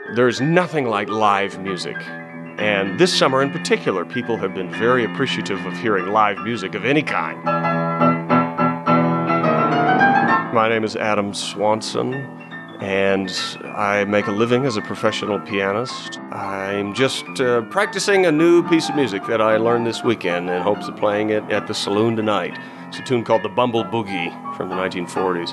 There's nothing like live music. And this summer in particular, people have been very appreciative of hearing live music of any kind. My name is Adam Swanson, and I make a living as a professional pianist. I'm just practicing a new piece of music that I learned this weekend in hopes of playing it at the saloon tonight. It's a tune called the Bumble Boogie from the 1940s.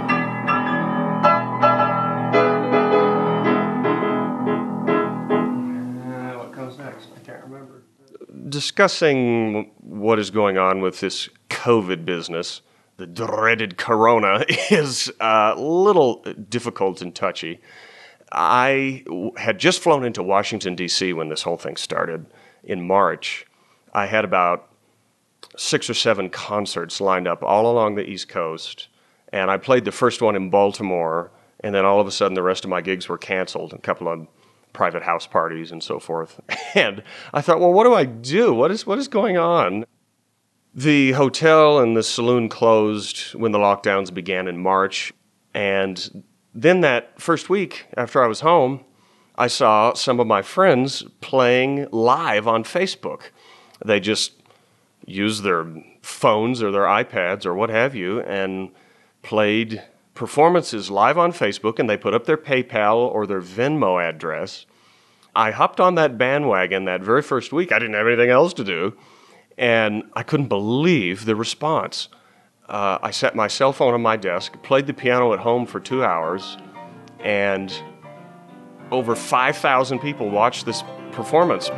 What comes next? I can't remember. Discussing what is going on with this COVID business, the dreaded corona, is a little difficult and touchy. I had just flown into Washington, D.C. when this whole thing started in March. I had about 6 or 7 concerts lined up all along the East Coast, and I played the first one in Baltimore, and then all of a sudden the rest of my gigs were canceled, a couple of private house parties and so forth. And I thought, well, what do I do? What is going on? The hotel and the saloon closed when the lockdowns began in March, and then that first week after I was home, I saw some of my friends playing live on Facebook. They just used their phones or their iPads or what have you and played performances live on Facebook, and they put up their PayPal or their Venmo address. I hopped on that bandwagon that very first week. I didn't have anything else to do, and I couldn't believe the response. I set my cell phone on my desk, played the piano at home for 2 hours, and over 5,000 people watched this performance.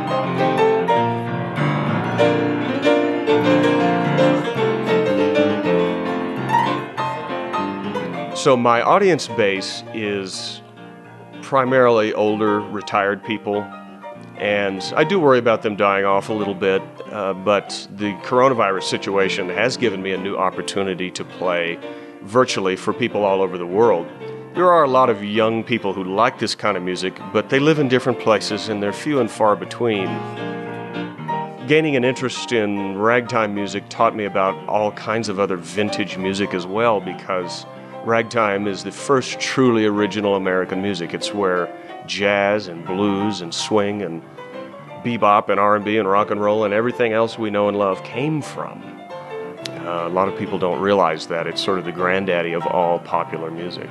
So my audience base is primarily older, retired people, and I do worry about them dying off a little bit, but the coronavirus situation has given me a new opportunity to play virtually for people all over the world. There are a lot of young people who like this kind of music, but they live in different places and they're few and far between. Gaining an interest in ragtime music taught me about all kinds of other vintage music as well, because ragtime is the first truly original American music. It's where jazz and blues and swing and bebop and R&B and rock and roll and everything else we know and love came from. A lot of people don't realize that. It's sort of the granddaddy of all popular music.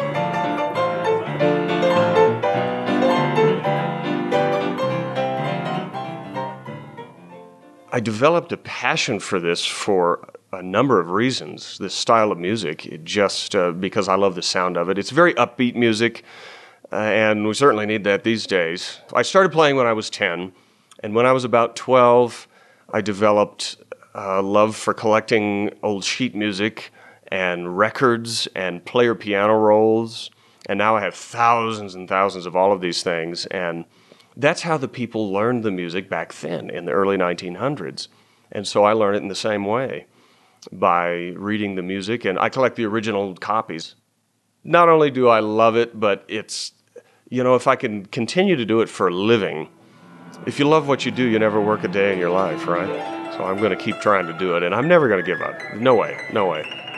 I developed a passion for this for a number of reasons, this style of music, just because I love the sound of it. It's very upbeat music, and we certainly need that these days. I started playing when I was 10, and when I was about 12, I developed a love for collecting old sheet music and records and player piano rolls, and now I have thousands and thousands of all of these things, and that's how the people learned the music back then in the early 1900s. And so I learn it in the same way, by reading the music, and I collect the original copies. Not only do I love it, but it's, if I can continue to do it for a living, if you love what you do, you never work a day in your life, right? So I'm going to keep trying to do it, and I'm never going to give up. No way, no way.